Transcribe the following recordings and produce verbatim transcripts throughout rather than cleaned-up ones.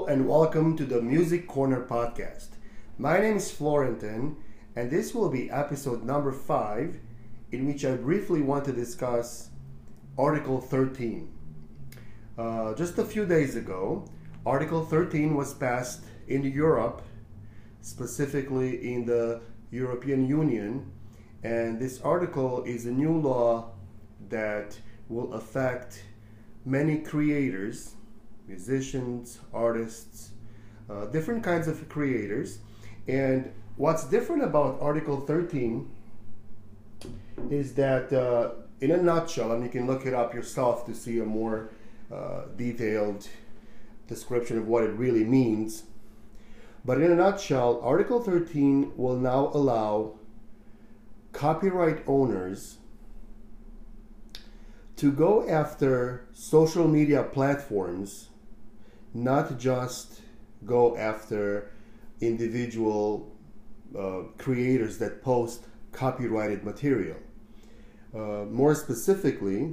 Hello and welcome to the Music Corner podcast. My name is Florentin and this will be episode number five, in which I briefly want to discuss Article thirteen. Uh, just a few days ago, Article thirteen was passed in Europe, specifically in the European Union, and this article is a new law that will affect many creators, musicians, artists, uh, different kinds of creators. And what's different about Article thirteen is that, uh, in a nutshell, and you can look it up yourself to see a more uh, detailed description of what it really means, but in a nutshell, Article thirteen will now allow copyright owners to go after social media platforms, not just go after individual uh, creators that post copyrighted material. Uh, more specifically,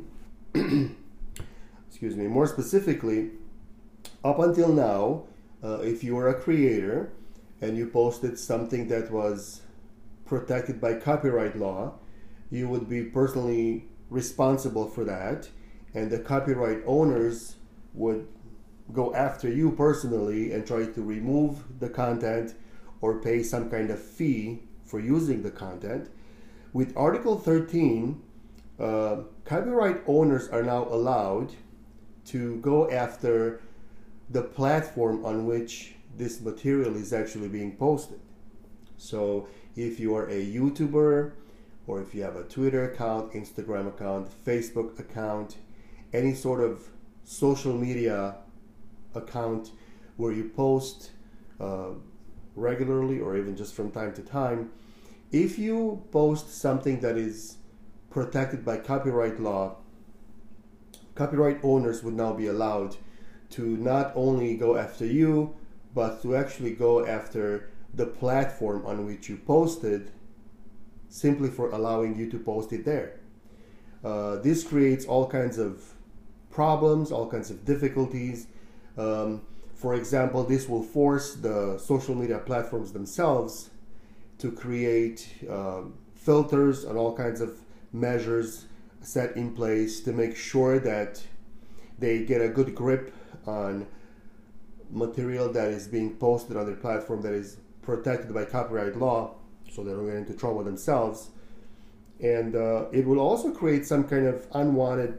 excuse me, more specifically, up until now, uh, if you were a creator and you posted something that was protected by copyright law, you would be personally responsible for that, and the copyright owners would go after you personally and try to remove the content or pay some kind of fee for using the content. With Article thirteen, uh, copyright owners are now allowed to go after the platform on which this material is actually being posted. So if you are a YouTuber, or if you have a Twitter account, Instagram account, Facebook account, any sort of social media account where you post uh, regularly or even just from time to time, if you post something that is protected by copyright law, copyright owners would now be allowed to not only go after you, but to actually go after the platform on which you posted, simply for allowing you to post it there. Uh, this creates all kinds of problems, all kinds of difficulties. Um, for example, this will force the social media platforms themselves to create uh, filters and all kinds of measures set in place to make sure that they get a good grip on material that is being posted on their platform that is protected by copyright law, so they don't get into trouble themselves. And uh, it will also create some kind of unwanted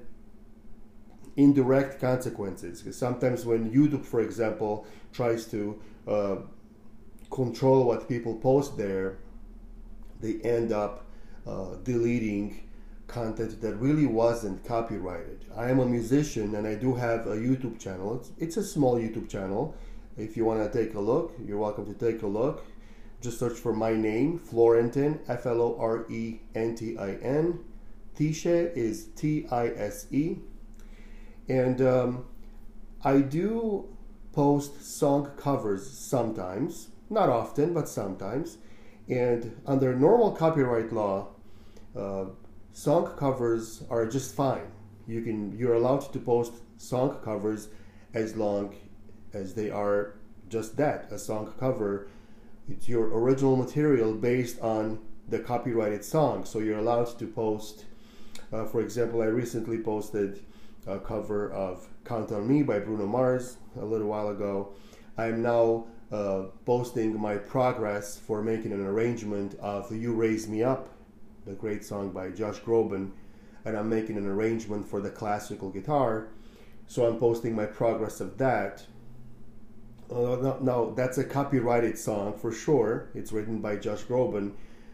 indirect consequences, because sometimes when YouTube, for example, tries to uh, control what people post there, they end up uh, deleting content that really wasn't copyrighted. I am a musician and I do have a YouTube channel. It's, it's a small YouTube channel. If you want to take a look, you're welcome to take a look. Just search for my name, Florentin, F L O R E N T I N. Tishe is T I S E. And um, I do post song covers sometimes, not often, but sometimes. And under normal copyright law, uh, song covers are just fine. You can, you're allowed to post song covers as long as they are just that, a song cover. It's your original material based on the copyrighted song. So you're allowed to post, uh, for example, I recently posted a cover of Count on Me by Bruno Mars a little while ago. I'm now uh, posting my progress for making an arrangement of You Raise Me Up, the great song by Josh Groban, and I'm making an arrangement for the classical guitar. So I'm posting my progress of that. Uh, no, no, that's a copyrighted song for sure. It's written by Josh Groban.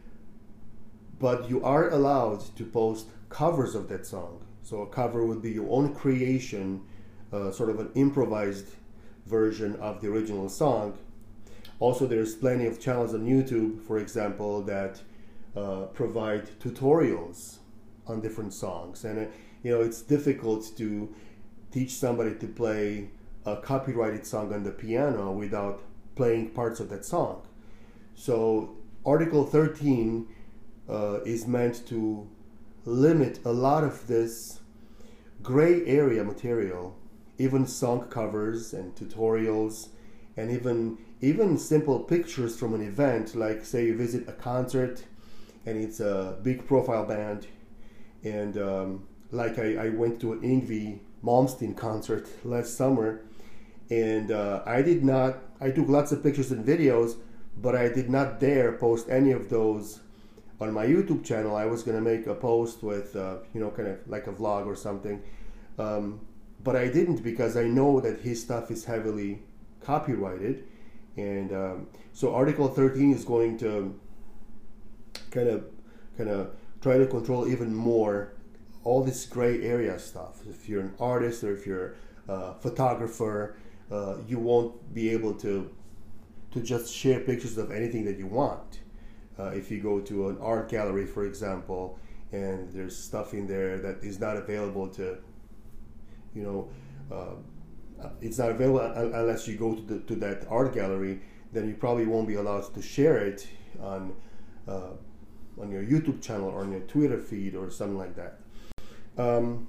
But you are allowed to post covers of that song. So a cover would be your own creation, uh, sort of an improvised version of the original song. Also, there's plenty of channels on YouTube, for example, that uh, provide tutorials on different songs. And, uh, you know, it's difficult to teach somebody to play a copyrighted song on the piano without playing parts of that song. So Article thirteen uh, is meant to limit a lot of this gray area material, even song covers and tutorials and even even simple pictures from an event, like say you visit a concert and it's a big profile band, and um, like I, I went to an Yngwie Malmsteen concert last summer, and uh, I did not, I took lots of pictures and videos, but I did not dare post any of those on my YouTube channel. I was going to make a post with, uh, you know, kind of like a vlog or something, um, but I didn't, because I know that his stuff is heavily copyrighted, and um, so Article thirteen is going to kind of kind of try to control even more all this gray area stuff. If you're an artist or if you're a photographer, uh, you won't be able to to just share pictures of anything that you want. Uh, if you go to an art gallery, for example, and there's stuff in there that is not available to, you know, uh, it's not available unless you go to the, to that art gallery, then you probably won't be allowed to share it on uh, on your YouTube channel or on your Twitter feed or something like that. Um,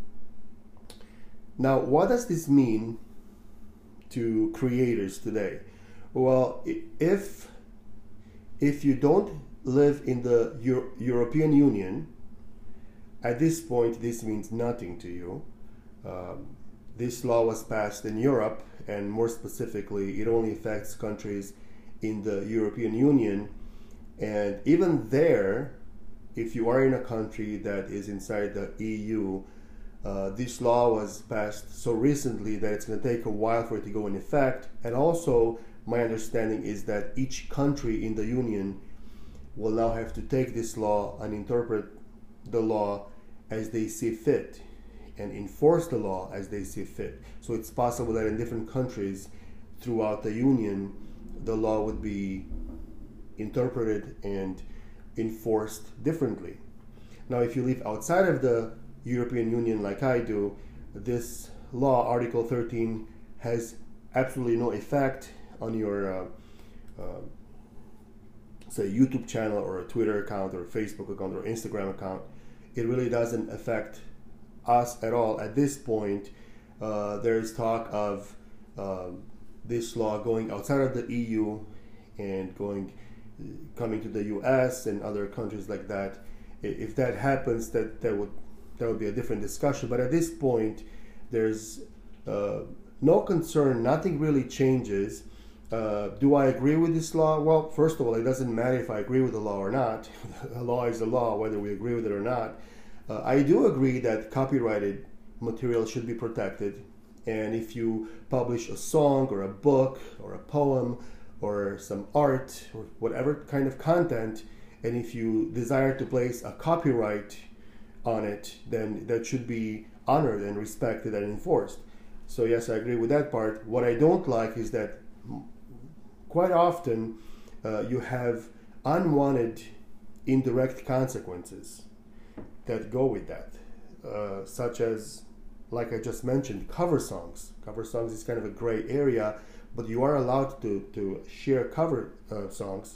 now, what does this mean to creators today? Well, if if you don't live in the Euro- European Union, at this point, this means nothing to you. Um, this law was passed in Europe, and more specifically, it only affects countries in the European Union. And even there, if you are in a country that is inside the E U, uh, this law was passed so recently that it's going to take a while for it to go in effect. And also, my understanding is that each country in the Union will now have to take this law and interpret the law as they see fit and enforce the law as they see fit. So it's possible that in different countries throughout the Union, the law would be interpreted and enforced differently. Now, if you live outside of the European Union like I do, this law, Article thirteen, has absolutely no effect on your uh, uh, say YouTube channel or a Twitter account or a Facebook account or Instagram account. It really doesn't affect us at all. At this point, uh, there's talk of uh, this law going outside of the E U and going coming to the U S and other countries like that. If that happens, that that would that would be a different discussion. But at this point, there's uh, no concern. Nothing really changes. Uh, do I agree with this law? Well, first of all, it doesn't matter if I agree with the law or not. A law is a law, whether we agree with it or not. Uh, I do agree that copyrighted material should be protected. And if you publish a song or a book or a poem or some art or whatever kind of content, and if you desire to place a copyright on it, then that should be honored and respected and enforced. So yes, I agree with that part. What I don't like is that quite often uh, you have unwanted indirect consequences that go with that, uh, such as, like I just mentioned, cover songs. Cover songs is kind of a gray area, but you are allowed to, to share cover uh, songs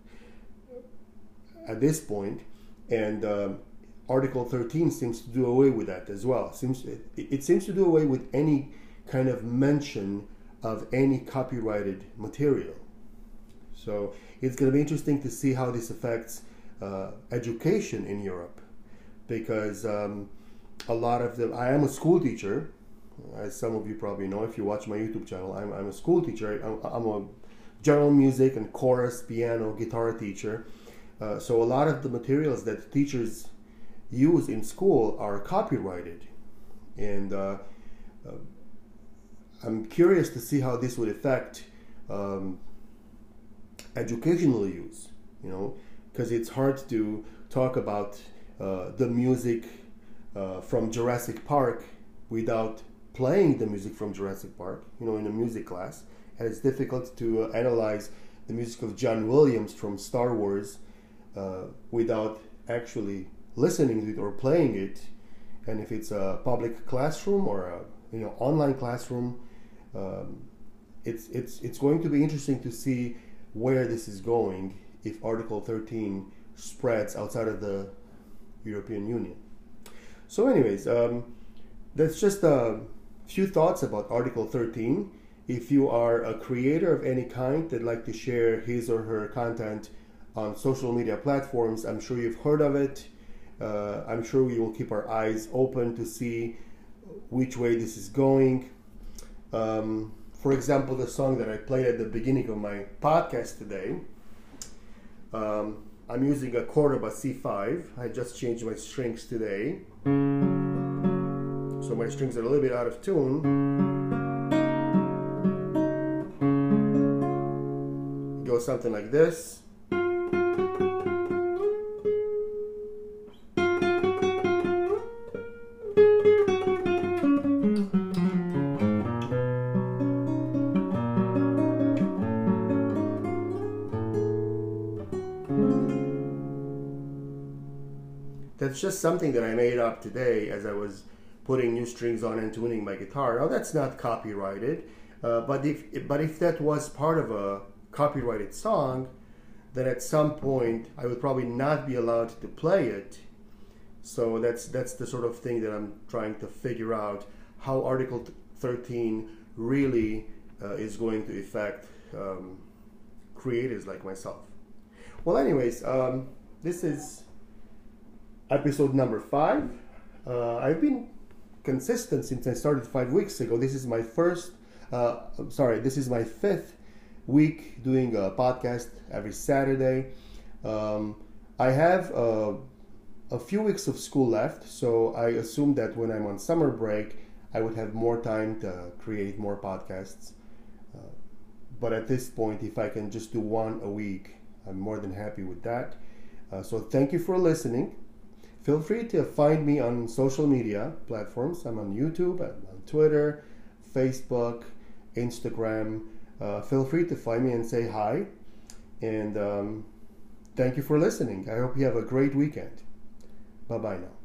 at this point, and um, Article thirteen seems to do away with that as well. Seems it, it seems to do away with any kind of mention of any copyrighted material. So it's going to be interesting to see how this affects uh, education in Europe, because um, a lot of them, I am a school teacher, as some of you probably know if you watch my YouTube channel. I'm, I'm a school teacher. I'm, I'm a general music and chorus, piano, guitar teacher. Uh, so a lot of the materials that teachers use in school are copyrighted. And uh, uh, I'm curious to see how this would affect um, educational use, you know, because it's hard to talk about uh, the music uh, from Jurassic Park without playing the music from Jurassic Park, you know, in a music class. And it's difficult to uh, analyze the music of John Williams from Star Wars uh, without actually listening to it or playing it. And if it's a public classroom or a, you know, online classroom, um, it's it's it's going to be interesting to see where this is going if Article thirteen spreads outside of the European Union. So anyways, um, that's just a few thoughts about Article thirteen, If you are a creator of any kind that'd like to share his or her content on social media platforms, I'm sure you've heard of it. Uh, I'm sure we will keep our eyes open to see which way this is going. Um, for example, the song that I played at the beginning of my podcast today, um, I'm using a Cordoba C five. I just changed my strings today. So my strings are a little bit out of tune. It goes something like this. That's just something that I made up today as I was putting new strings on and tuning my guitar. Now that's not copyrighted, uh, but if but if that was part of a copyrighted song, then at some point I would probably not be allowed to play it. So that's that's the sort of thing that I'm trying to figure out, how Article thirteen really uh, is going to affect um, creators like myself. Well, anyways, um, this is episode number five. Uh, I've been consistent since I started five weeks ago. This is my first, uh, I'm sorry, this is my fifth week doing a podcast every Saturday. Um, I have uh, a few weeks of school left, so I assume that when I'm on summer break, I would have more time to create more podcasts. Uh, but at this point, if I can just do one a week, I'm more than happy with that. Uh, so thank you for listening. Feel free to find me on social media platforms. I'm on YouTube, I'm on Twitter, Facebook, Instagram. Uh, feel free to find me and say hi. And um, thank you for listening. I hope you have a great weekend. Bye-bye now.